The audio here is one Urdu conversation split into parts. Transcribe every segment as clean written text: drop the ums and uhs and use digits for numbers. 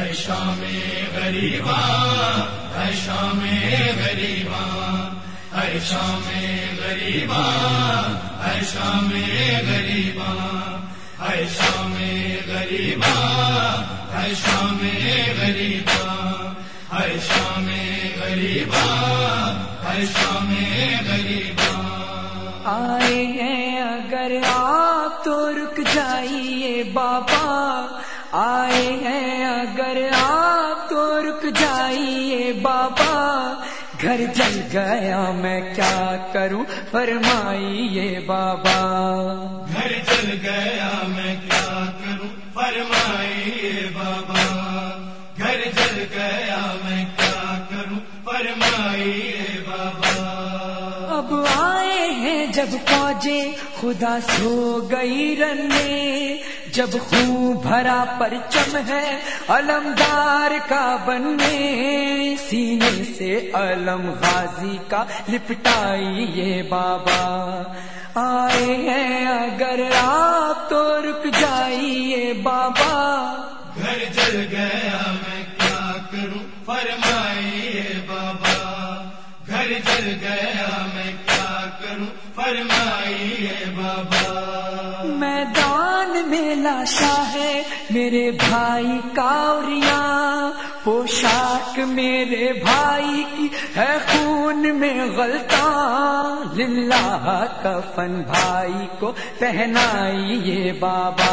شام غریباں ہے شام غریباں ہے شام غریباں ہے شام غریباں ہے شام غریباں ہے شام غریباں ہے شام غریباں ہے شام غریباں آئے ہیں اگر آپ تو رک جائیے بابا آئے ہیں اگر آپ تو رک جائیے بابا گھر جل گیا میں کیا کروں فرمائیے بابا گھر جل گیا میں کیا کروں فرمائیے بابا گھر جل گیا میں کیا کروں فرمائیے بابا اب آئے ہیں جب فوجیں خدا سو گئی رننے جب خون بھرا پرچم ہے علمدار کا بننے سینے سے علم غازی کا لپٹائیے بابا آئے ہیں اگر آپ تو رک جائیے بابا گھر جل گیا میں کیا کروں فرمائیے بابا گھر جل گیا میں کیا کروں فرمائیے بابا میدان میں لاشا ہے میرے بھائی کاوریاں پوشاک میرے بھائی کی ہے خون میں غلطاں للہ کفن بھائی کو پہنائیے بابا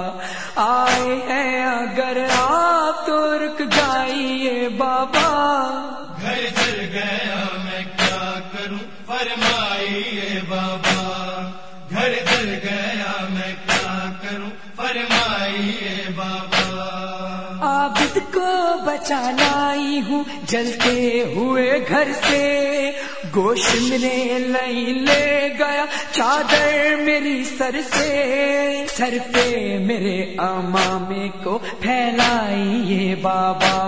آئے ہیں اگر آپ تو رک جائیے بابا گھر جل گیا میں کیا کروں فرمائیے بابا گھر جل گیا میں کیا کروں فرمائیے بابا عابد کو بچا لائی ہوں جلتے ہوئے گھر سے گوشت میرے لے گیا چادر میری سر سے سر پہ میرے امامے کو پھیلائیے بابا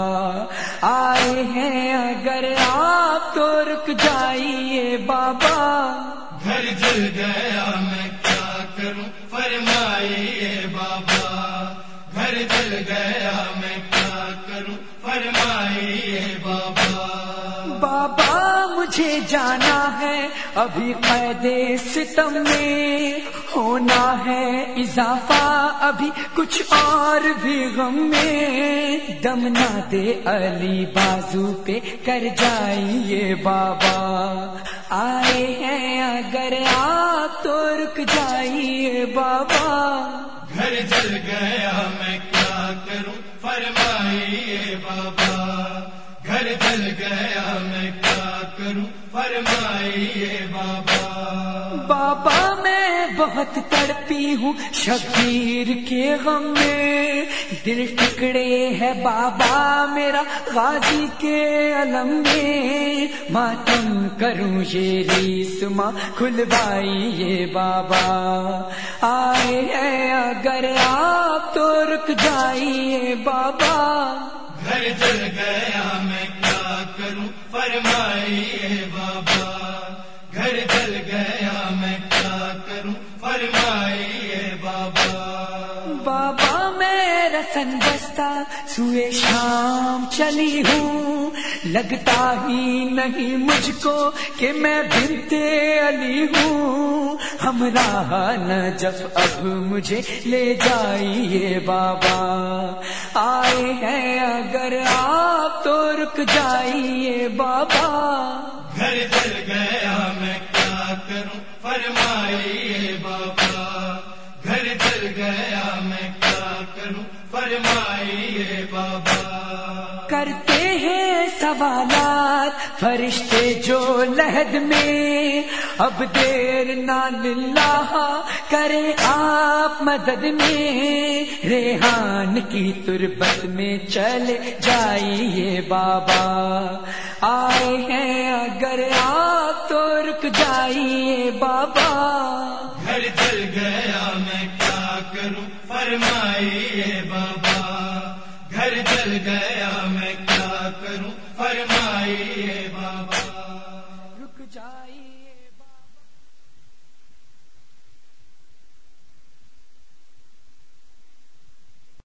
آئے ہیں اگر آپ تو رک جائیے بابا گھر جل گیا میں کیا کروں فرمائیے بابا گھر جل گیا میں کیا کروں فرمائیے بابا بابا مجھے جانا ہے ابھی قید ستم میں ہونا ہے اضافہ ابھی کچھ اور بھی غم میں دم نہ دے علی بازو پہ کر جائیے بابا آئے ہیں اگر آپ تو رک جائیے بابا گھر جل گیا میں کیا کروں فرمائیے بابا گھر جل گیا میں کیا کروں فرمائیے بابا بابا میں بہت تڑپی ہوں شبیر کے غم میں دل ٹکڑے ہے بابا میرا غازی کے علم میں ماتم کروں یہ ریسما کھلوائیے بابا آئے ہیں اگر آپ تو رک جائیے بابا گھر جل گیا میں کیا کروں فرمائیے بابا گھر جل گیا میں کیا کروں فرمائیے بابا بابا میں رسن بستہ سوئے شام چلی ہوں لگتا ہی نہیں مجھ کو کہ میں بنت علی ہوں ہمراہ نجف اب مجھے لے جائیے بابا آئے ہیں اگر آپ تو رک جائیے بابا گھر جل گیا میں کیا کروں فرمائیے بابا گھر جل گیا میں کیا کروں فرمائیے بابا کرتے ہیں سوالات فرشتے جو لحد میں اب دیر نہ للہ کرے آپ مدد میں ریحان کی تربت میں چلے جائیے بابا آئے ہیں اگر آپ تو رک جائیے بابا گھر جل گیا میں کیا کروں فرمائیے بابا گھر جل گیا میں کیا کروں فرمائیے بابا